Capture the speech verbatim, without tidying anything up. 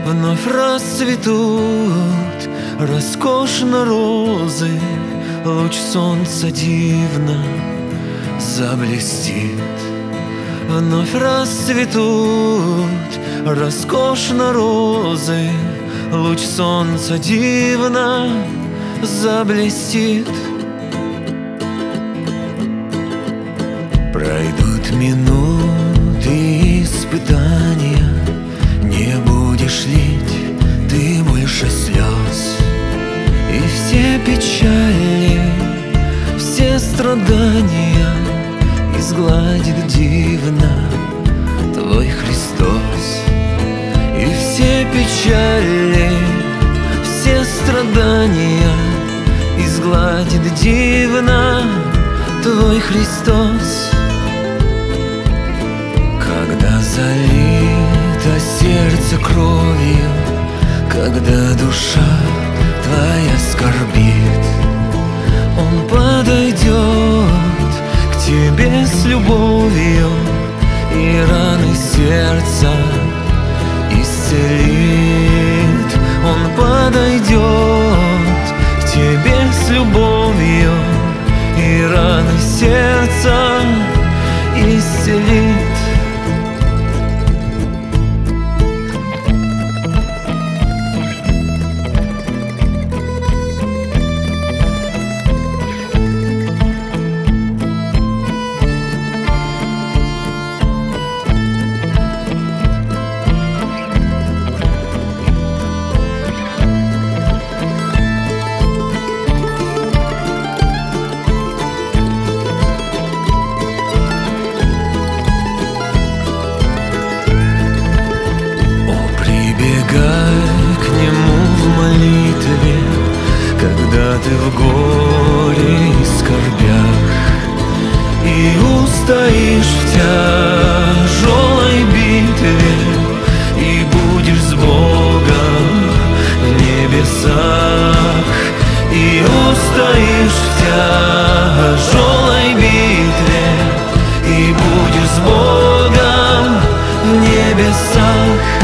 Вновь расцветут роскошно розы, луч солнца дивно заблестит. Вновь расцветут роскошно розы, луч солнца дивно заблестит. Пройдут минуты испытания, не будешь лить ты больше слез, и все печали, все страдания изгладит дивно твой Христос. И все печали, все страдания изгладит дивно твой Христос. Когда залито сердце кровью, когда душа твоя скорбит, Он подойдет к тебе с любовью и раны сердца исцелит. Он подойдет к тебе с любовью и раны сердца исцелит. Когда ты в горе и скорбях и устоишь в тяжелой битве, и будешь с Богом в небесах, и устоишь в тяжелой битве, и будешь с Богом в небесах.